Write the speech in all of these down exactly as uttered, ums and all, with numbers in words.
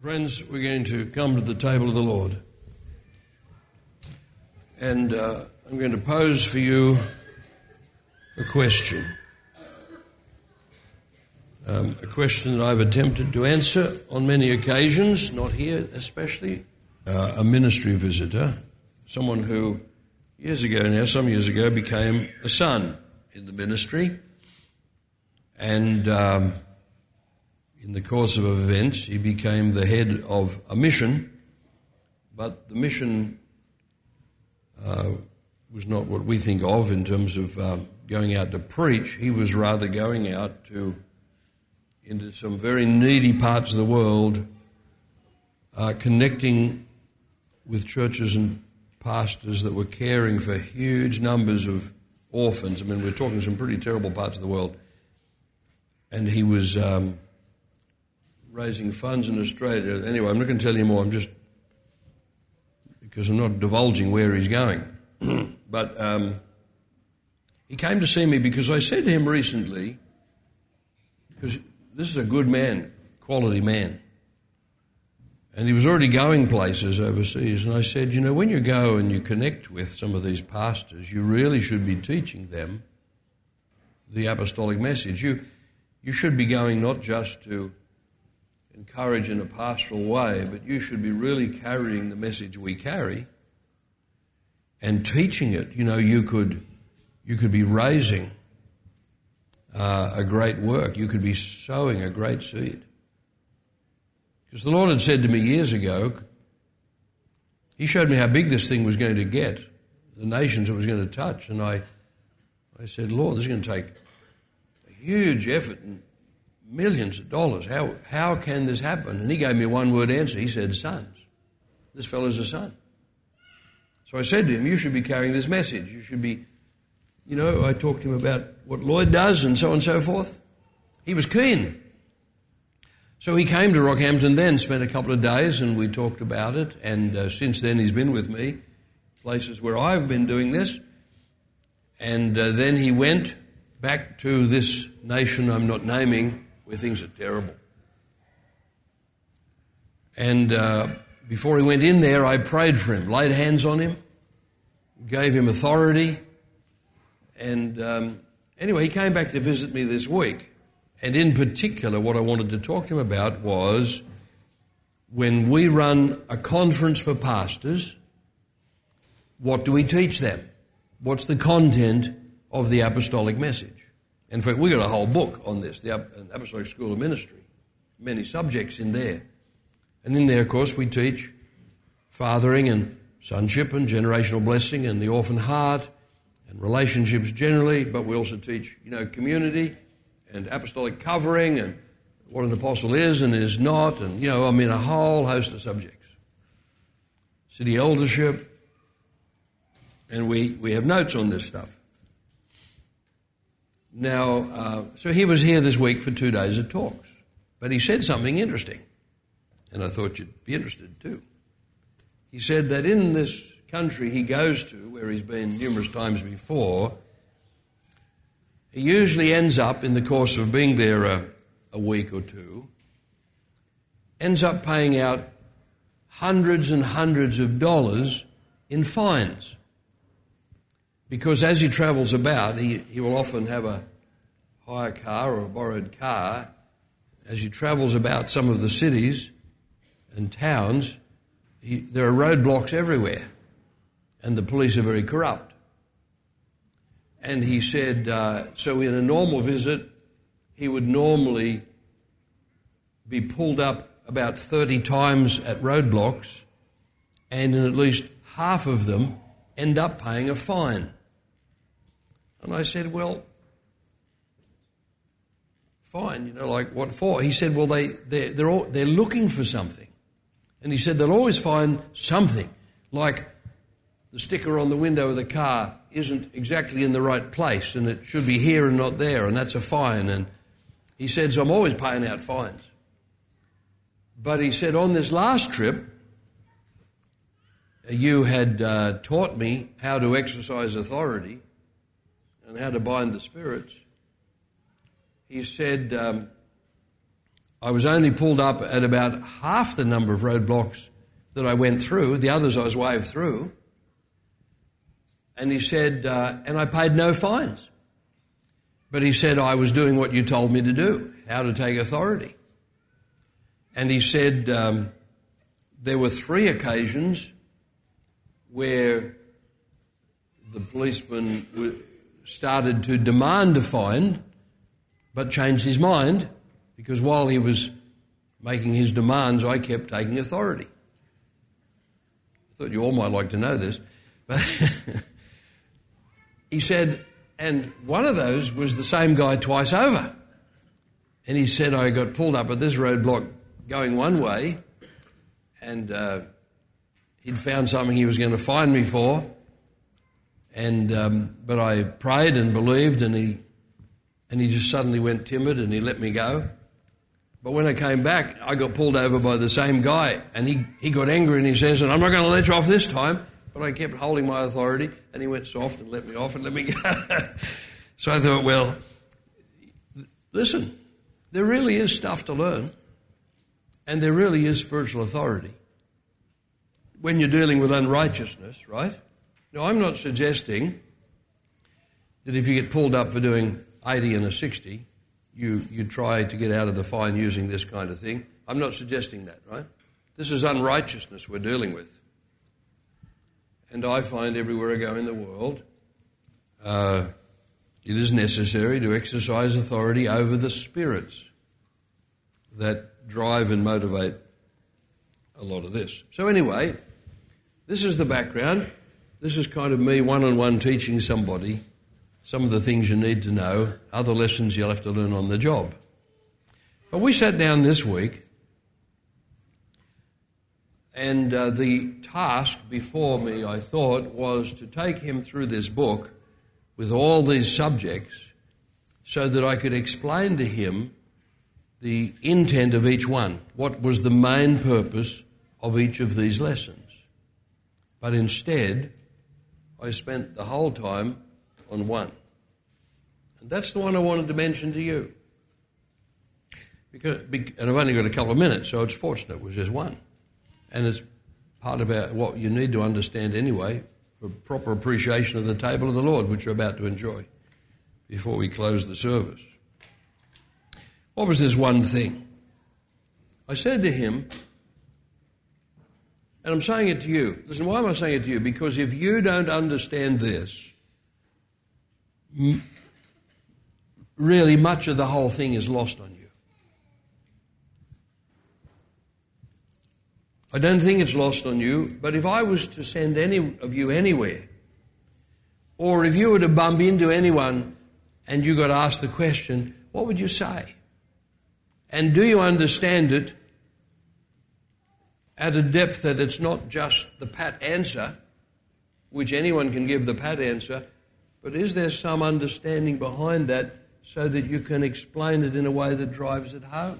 Friends, we're going to come to the table of the Lord. And uh, I'm going to pose for you a question. Um, a question that I've attempted to answer on many occasions, not here especially. Uh, a ministry visitor, someone who years ago now, some years ago, became a son in the ministry. And um, in the course of events, he became the head of a mission. But the mission uh, was not what we think of in terms of uh, going out to preach. He was rather going out to into some very needy parts of the world, uh, connecting with churches and pastors that were caring for huge numbers of orphans. I mean, we're talking some pretty terrible parts of the world. And he was um, raising funds in Australia. Anyway, I'm not going to tell you more. I'm just, because I'm not divulging where he's going. But um, he came to see me because I said to him recently, because this is a good man, quality man. And he was already going places overseas. And I said, you know, when you go and you connect with some of these pastors, you really should be teaching them the apostolic message. You you should be going not just to encourage in a pastoral way, but you should be really carrying the message we carry and teaching it. You know, you could you could be raising uh, a great work. You could be sowing a great seed. Because the Lord had said to me years ago, He showed me how big this thing was going to get, the nations it was going to touch. And I, I said, Lord, this is going to take a huge effort and millions of dollars. How, how can this happen? And He gave me a one-word answer. He said, sons. This fellow's a son. So I said to him, you should be carrying this message. You should be, you know, I talked to him about what Lloyd does and so on and so forth. He was keen. So he came to Rockhampton then, spent a couple of days, and we talked about it. And uh, since then he's been with me, places where I've been doing this. And uh, then he went back to this nation I'm not naming, where things are terrible. And uh, before he went in there, I prayed for him, laid hands on him, gave him authority. And um, anyway, he came back to visit me this week. And in particular, what I wanted to talk to him about was when we run a conference for pastors, what do we teach them? What's the content of the apostolic message? In fact, we've got a whole book on this, the Apostolic School of Ministry, many subjects in there. And in there, of course, we teach fathering and sonship and generational blessing and the orphan heart and relationships generally, but we also teach, you know, community and apostolic covering and what an apostle is and is not, and, you know, I mean, a whole host of subjects. City eldership, and we, we have notes on this stuff. Now, uh, so he was here this week for two days of talks, but he said something interesting, and I thought you'd be interested too. He said that in this country he goes to, where he's been numerous times before, he usually ends up, in the course of being there a, a week or two, ends up paying out hundreds and hundreds of dollars in fines. Because as he travels about, he, he will often have a hire car or a borrowed car. As he travels about some of the cities and towns, he, there are roadblocks everywhere, and the police are very corrupt. And he said, uh, so in a normal visit, he would normally be pulled up about thirty times at roadblocks, and in at least half of them end up paying a fine. And I said, well, fine, you know, like what for? He said, well, they, they're, they're, all, they're looking for something. And he said they'll always find something, like the sticker on the window of the car isn't exactly in the right place and it should be here and not there, and that's a fine. And he said, so I'm always paying out fines. But he said, on this last trip, you had uh, taught me how to exercise authority and how to bind the spirits. He said, um, I was only pulled up at about half the number of roadblocks that I went through. The others I was waved through. And he said, uh, and I paid no fines. But he said, I was doing what you told me to do, how to take authority. And he said um, there were three occasions where the policeman started to demand a fine, but changed his mind, because while he was making his demands, I kept taking authority. I thought you all might like to know this. But he said, and one of those was the same guy twice over. And he said, I got pulled up at this roadblock going one way, and uh, he'd found something he was going to fine me for. And um, but I prayed and believed, and he and he just suddenly went timid, and he let me go. But when I came back, I got pulled over by the same guy, and he, he got angry, and he says, and I'm not going to let you off this time. But I kept holding my authority, and he went soft and let me off and let me go. So I thought, well, listen, there really is stuff to learn, and there really is spiritual authority when you're dealing with unrighteousness, right? Now, I'm not suggesting that if you get pulled up for doing eighty and a sixty, you, you try to get out of the fine using this kind of thing. I'm not suggesting that, right? This is unrighteousness we're dealing with. And I find everywhere I go in the world, uh, it is necessary to exercise authority over the spirits that drive and motivate a lot of this. So anyway, this is the background. This is kind of me one-on-one teaching somebody some of the things you need to know, other lessons you'll have to learn on the job. But we sat down this week, and uh, the task before me, I thought, was to take him through this book with all these subjects so that I could explain to him the intent of each one, what was the main purpose of each of these lessons. But instead, I spent the whole time on one. And that's the one I wanted to mention to you. Because, and I've only got a couple of minutes, so it's fortunate it was just one. And it's part of our, what you need to understand anyway, for proper appreciation of the table of the Lord, which we're about to enjoy before we close the service. What was this one thing? I said to him, and I'm saying it to you. Listen, why am I saying it to you? Because if you don't understand this, m- really much of the whole thing is lost on you. I don't think it's lost on you, but if I was to send any of you anywhere, or if you were to bump into anyone and you got asked the question, what would you say? And do you understand it at a depth that it's not just the pat answer, which anyone can give the pat answer, but is there some understanding behind that so that you can explain it in a way that drives it home?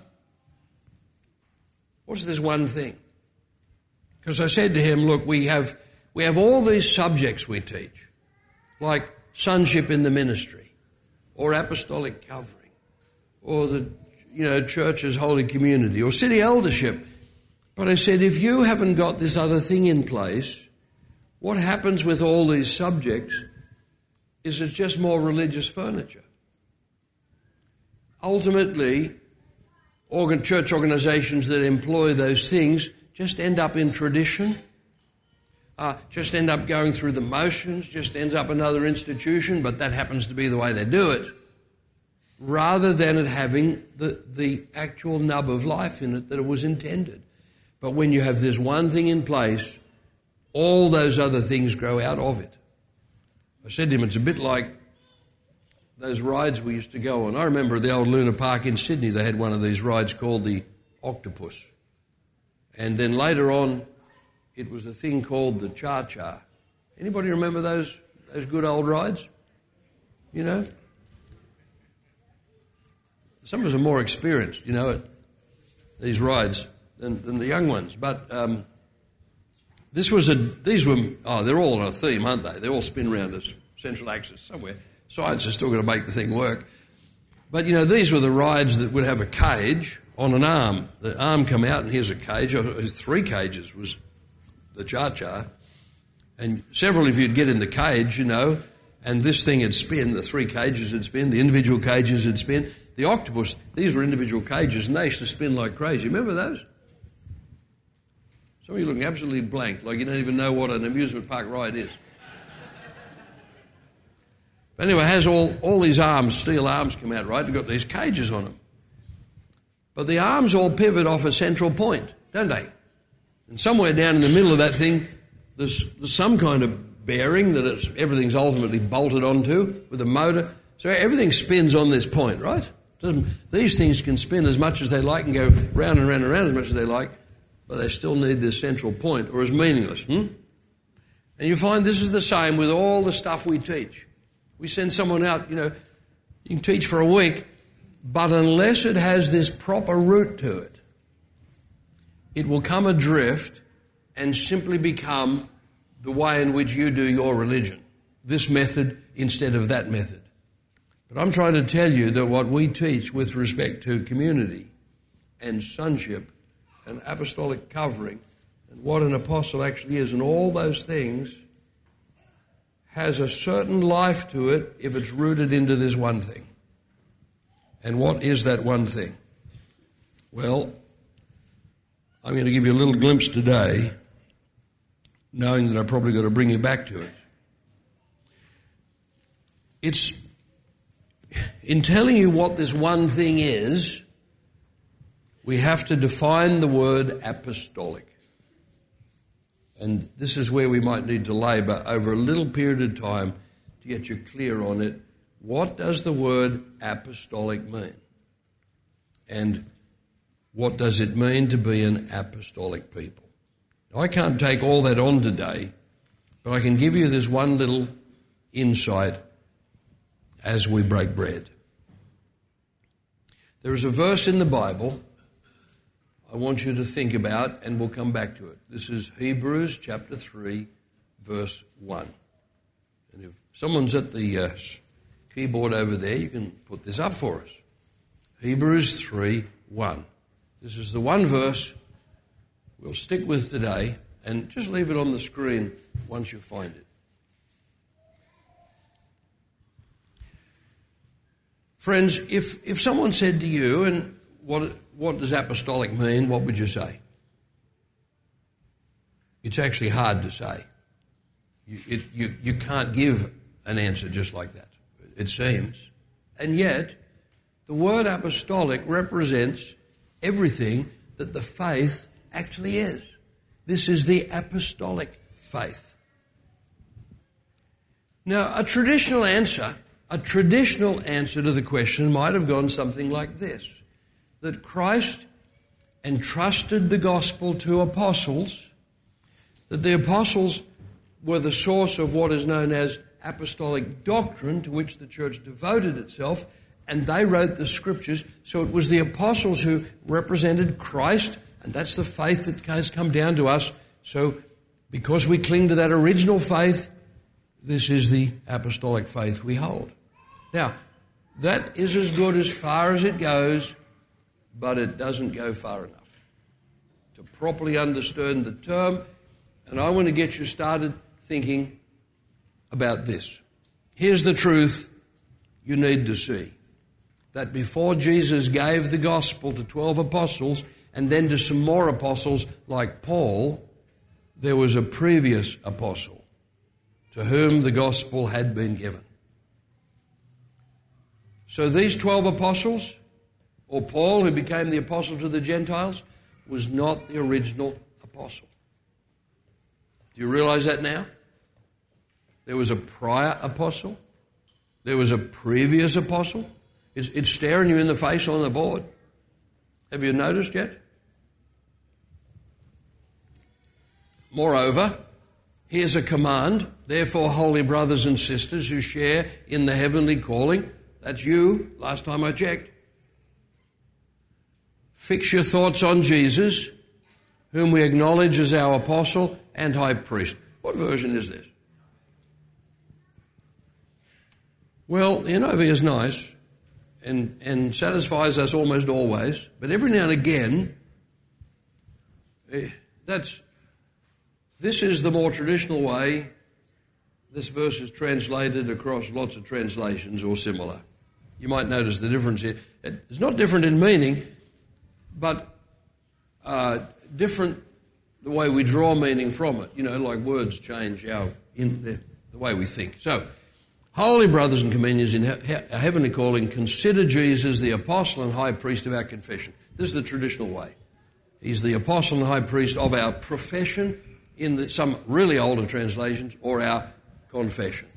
What's this one thing? Because I said to him, look, we have we have all these subjects we teach, like sonship in the ministry, or apostolic covering, or the you know church's holy community, or city eldership. But I said, if you haven't got this other thing in place, what happens with all these subjects is it's just more religious furniture. Ultimately, organ, church organisations that employ those things just end up in tradition, uh, just end up going through the motions, just ends up another institution, but that happens to be the way they do it, rather than it having the, the actual nub of life in it that it was intended. But when you have this one thing in place, all those other things grow out of it. I said to him, it's a bit like those rides we used to go on. I remember at the old Luna Park in Sydney, they had one of these rides called the Octopus. And then later on, it was a thing called the Cha-Cha. Anybody remember those those good old rides? You know? Some of us are more experienced, you know, at these rides than, than the young ones. But um, this was a, these were, oh, they're all on a theme, aren't they? They all spin round a central axis somewhere. Science is still going to make the thing work. But, you know, these were the rides that would have a cage on an arm. The arm come out and here's a cage, or three cages was the cha-cha. And several of you would get in the cage, you know, and this thing would spin, the three cages would spin, the individual cages would spin. The octopus, these were individual cages, and they used to spin like crazy. Remember those? Some of you looking absolutely blank, like you don't even know what an amusement park ride is. But anyway, it has all, all these arms, steel arms come out, right? They've got these cages on them. But the arms all pivot off a central point, don't they? And somewhere down in the middle of that thing, there's, there's some kind of bearing that it's, everything's ultimately bolted onto with a motor. So everything spins on this point, right? Doesn't, these things can spin as much as they like and go round and round and round as much as they like, but they still need this central point or it's meaningless. Hmm? And you find this is the same with all the stuff we teach. We send someone out, you know, you can teach for a week, but unless it has this proper root to it, it will come adrift and simply become the way in which you do your religion. This method instead of that method. But I'm trying to tell you that what we teach with respect to community and sonship and apostolic covering and what an apostle actually is and all those things has a certain life to it if it's rooted into this one thing. And what is that one thing? Well, I'm going to give you a little glimpse today, knowing that I've probably got to bring you back to it. It's, in telling you what this one thing is, we have to define the word apostolic. And this is where we might need to labour over a little period of time to get you clear on it. What does the word apostolic mean? And what does it mean to be an apostolic people? Now, I can't take all that on today, but I can give you this one little insight as we break bread. There is a verse in the Bible I want you to think about, and we'll come back to it. This is Hebrews chapter three, verse one. And if someone's at the uh, keyboard over there, you can put this up for us. Hebrews three, one. This is the one verse we'll stick with today, and just leave it on the screen once you find it. Friends, if, if someone said to you, and what, what does apostolic mean, what would you say? It's actually hard to say. You, it, you, you can't give an answer just like that, it seems. And yet, the word apostolic represents everything that the faith actually is. This is the apostolic faith. Now, a traditional answer, a traditional answer to the question might have gone something like this, that Christ entrusted the gospel to apostles, that the apostles were the source of what is known as apostolic doctrine to which the church devoted itself, and they wrote the scriptures. So it was the apostles who represented Christ, and that's the faith that has come down to us. So because we cling to that original faith, this is the apostolic faith we hold. Now, that is as good as far as it goes, but it doesn't go far enough to properly understand the term. And I want to get you started thinking about this. Here's the truth you need to see. That before Jesus gave the gospel to twelve apostles and then to some more apostles like Paul, there was a previous apostle to whom the gospel had been given. So these twelve apostles, or Paul, who became the apostle to the Gentiles, was not the original apostle. Do you realize that now? There was a prior apostle. There was a previous apostle. It's, it's staring you in the face on the board. Have you noticed yet? Moreover, here's a command. Therefore, holy brothers and sisters who share in the heavenly calling, that's you, last time I checked, fix your thoughts on Jesus, whom we acknowledge as our apostle and high priest. What version is this? Well, the N I V is nice, and, and satisfies us almost always, but every now and again, eh, that's this is the more traditional way this verse is translated across lots of translations or similar. You might notice the difference here. It's not different in meaning, but uh, different the way we draw meaning from it. You know, like words change our in the, the way we think. So, holy brothers and companions in he- he- heavenly calling, consider Jesus the apostle and high priest of our confession. This is the traditional way. He's the apostle and high priest of our profession in the, some really older translations, or our confession.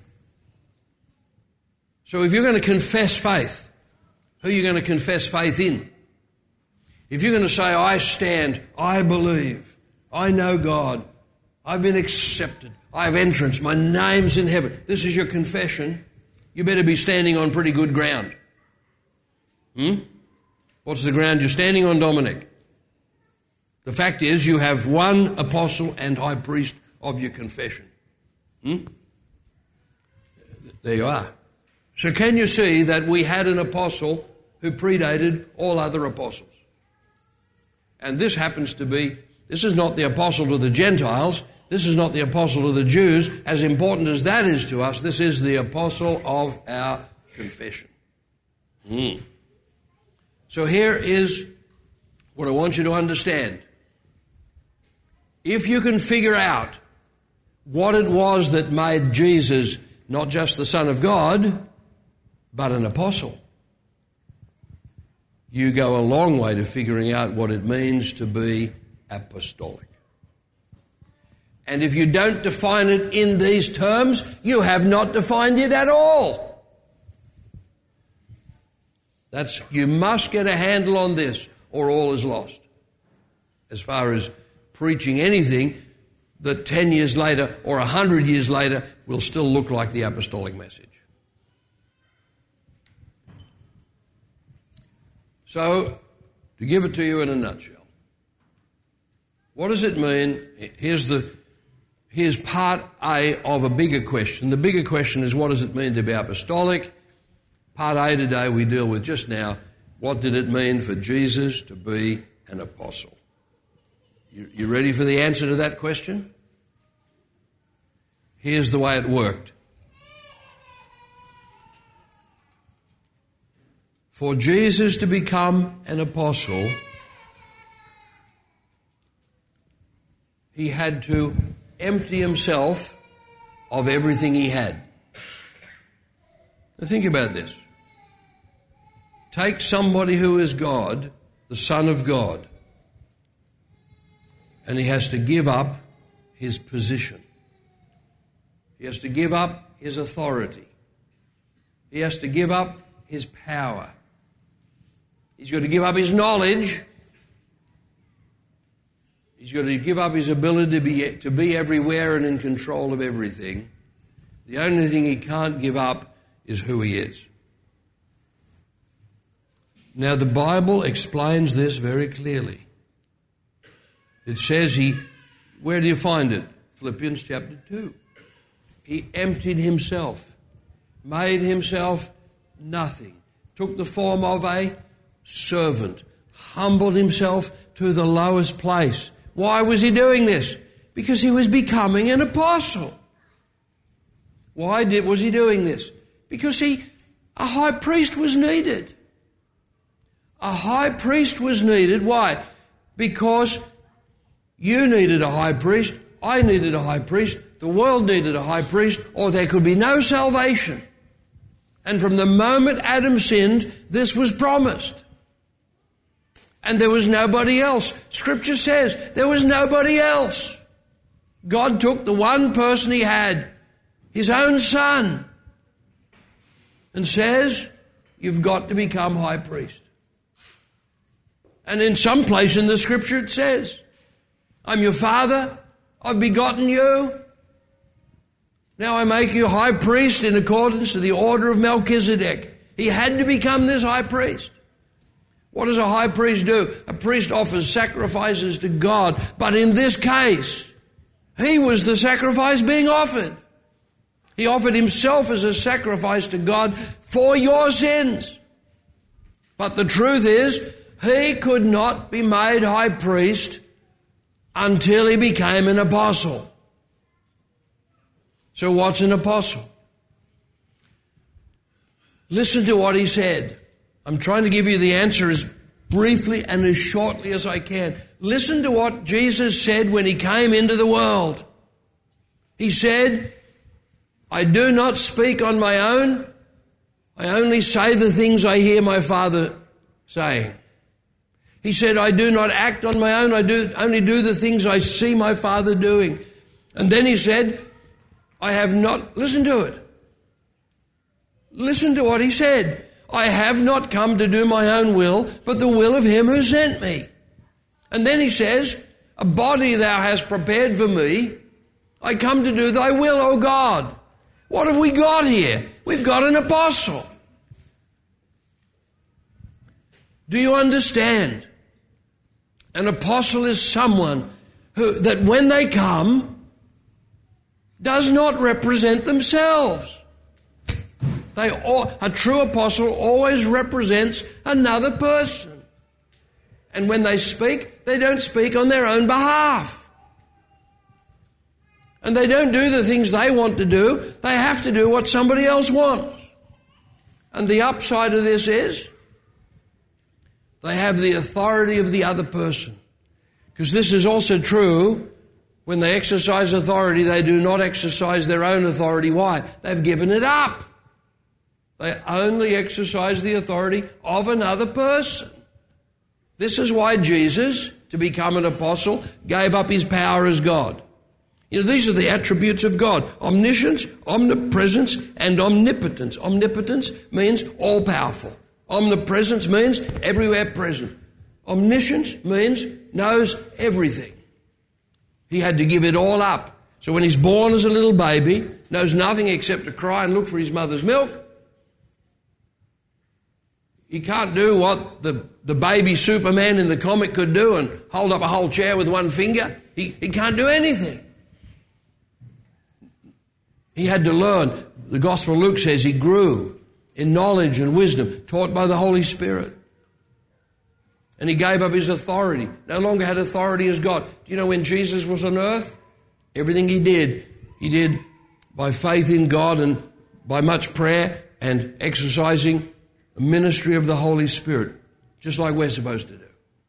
So if you're going to confess faith, who are you going to confess faith in? If you're going to say, I stand, I believe, I know God, I've been accepted, I have entrance, my name's in heaven, this is your confession, you better be standing on pretty good ground. Hmm? What's the ground you're standing on, Dominic? The fact is you have one apostle and high priest of your confession. Hmm? There you are. So can you see that we had an apostle who predated all other apostles? And this happens to be, this is not the apostle to the Gentiles, this is not the apostle to the Jews. As important as that is to us, this is the apostle of our confession. Mm. So here is what I want you to understand. If you can figure out what it was that made Jesus not just the Son of God, but an apostle, you go a long way to figuring out what it means to be apostolic. And if you don't define it in these terms, you have not defined it at all. That's, you must get a handle on this, or all is lost. As far as preaching anything that ten years later or a hundred years later will still look like the apostolic message. So, to give it to you in a nutshell, what does it mean? Here's the here's part A of a bigger question. The bigger question is, what does it mean to be apostolic? Part A today we deal with just now, what did it mean for Jesus to be an apostle? You, you ready for the answer to that question? Here's the way it worked. For Jesus to become an apostle, he had to empty himself of everything he had. Now think about this. Take somebody who is God, the Son of God, and he has to give up his position. He has to give up his authority. He has to give up his power. He's got to give up his knowledge. He's got to give up his ability to be, to be everywhere and in control of everything. The only thing he can't give up is who he is. Now, the Bible explains this very clearly. It says he, where do you find it? Philippians chapter two. He emptied himself, made himself nothing, took the form of a servant, humbled himself to the lowest place. Why was he doing this? Because he was becoming an apostle. Why did, was he doing this? Because he, a high priest was needed. A high priest was needed. Why? Because you needed a high priest, I needed a high priest, the world needed a high priest, or there could be no salvation. And from the moment Adam sinned, this was promised. And there was nobody else. Scripture says there was nobody else. God took the one person he had, his own son, and says, you've got to become high priest. And in some place in the Scripture it says, I'm your father, I've begotten you. Now I make you high priest in accordance to the order of Melchizedek. He had to become this high priest. What does a high priest do? A priest offers sacrifices to God. But in this case, he was the sacrifice being offered. He offered himself as a sacrifice to God for your sins. But the truth is, he could not be made high priest until he became an apostle. So what's an apostle? Listen to what he said. I'm trying to give you the answer as briefly and as shortly as I can. Listen to what Jesus said when he came into the world. He said, I do not speak on my own. I only say the things I hear my Father saying. He said, I do not act on my own. I do only do the things I see my Father doing. And then he said, I have not, listen to it. Listen to what he said. I have not come to do my own will, but the will of him who sent me. And then he says, a body thou hast prepared for me. I come to do thy will, O God. What have we got here? We've got an apostle. Do you understand? An apostle is someone who, that when they come, does not represent themselves. They all, a true apostle always represents another person. And when they speak, they don't speak on their own behalf. And they don't do the things they want to do. They have to do what somebody else wants. And the upside of this is they have the authority of the other person. Because this is also true. When they exercise authority, they do not exercise their own authority. Why? They've given it up. They only exercise the authority of another person. This is why Jesus, to become an apostle, gave up his power as God. You know, these are the attributes of God: omniscience, omnipresence, and omnipotence. Omnipotence means all-powerful. Omnipresence means everywhere present. Omniscience means knows everything. He had to give it all up. So when he's born as a little baby, knows nothing except to cry and look for his mother's milk. He can't do what the, the baby Superman in the comic could do and hold up a whole chair with one finger. He, he can't do anything. He had to learn. The Gospel of Luke says he grew in knowledge and wisdom, taught by the Holy Spirit. And he gave up his authority. No longer had authority as God. Do you know when Jesus was on earth? Everything he did, he did by faith in God and by much prayer and exercising the ministry of the Holy Spirit, just like we're supposed to do.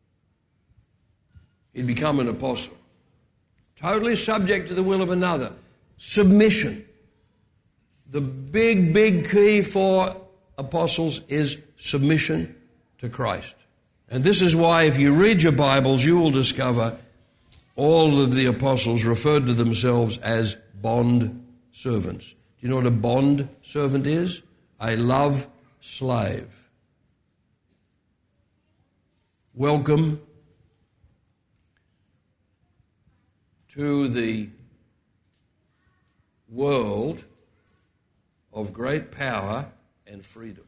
He'd become an apostle. Totally subject to the will of another. Submission. The big, big key for apostles is submission to Christ. And this is why if you read your Bibles, you will discover all of the apostles referred to themselves as bond servants. Do you know what a bond servant is? A love slave. Welcome to the world of great power and freedom.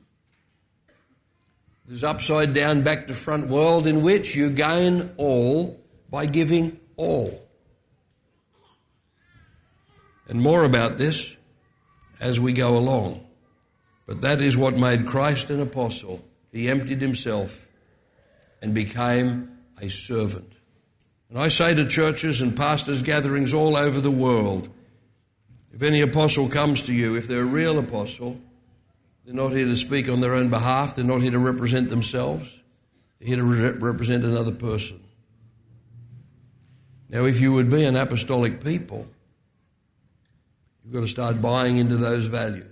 This upside down, back to front world in which you gain all by giving all. And more about this as we go along. But that is what made Christ an apostle. He emptied himself and became a servant. And I say to churches and pastors' gatherings all over the world, if any apostle comes to you, if they're a real apostle, they're not here to speak on their own behalf. They're not here to represent themselves. They're here to re- represent another person. Now, if you would be an apostolic people, you've got to start buying into those values.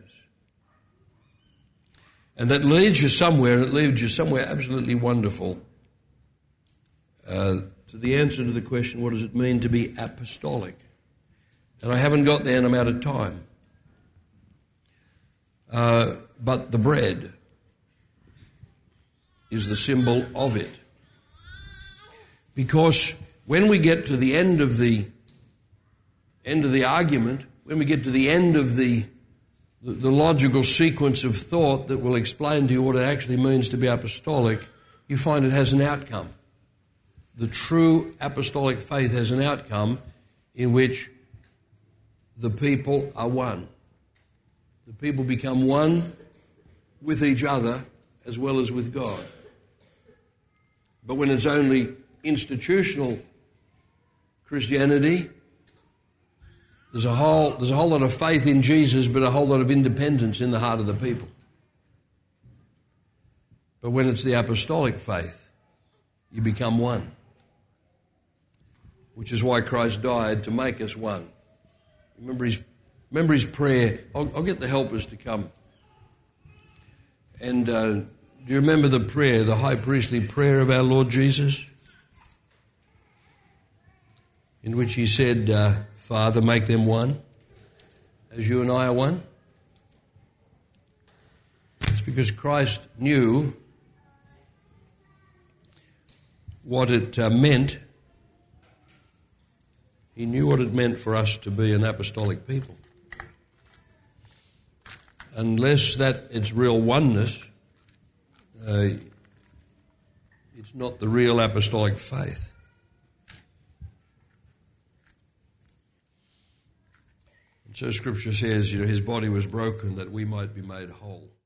And that leads you somewhere, and it leads you somewhere absolutely wonderful, uh, to the answer to the question, what does it mean to be apostolic? And I haven't got there and I'm out of time. Uh, but the bread is the symbol of it. Because when we get to the end of the end of the argument, when we get to the end of the the, the logical sequence of thought that will explain to you what it actually means to be apostolic, you find it has an outcome. The true apostolic faith has an outcome in which the people are one. The people become one with each other as well as with God. But when it's only institutional Christianity, there's a whole there's a whole lot of faith in Jesus, but a whole lot of independence in the heart of the people. But when it's the apostolic faith, you become one. Which is why Christ died, to make us one. Remember his, remember his prayer. I'll, I'll get the helpers to come. And uh, do you remember the prayer, the high priestly prayer of our Lord Jesus? In which he said, uh, Father, make them one, as you and I are one. It's because Christ knew what it uh, meant. He knew what it meant for us to be an apostolic people. Unless that it's real oneness, uh, it's not the real apostolic faith. And so Scripture says, you know, his body was broken that we might be made whole.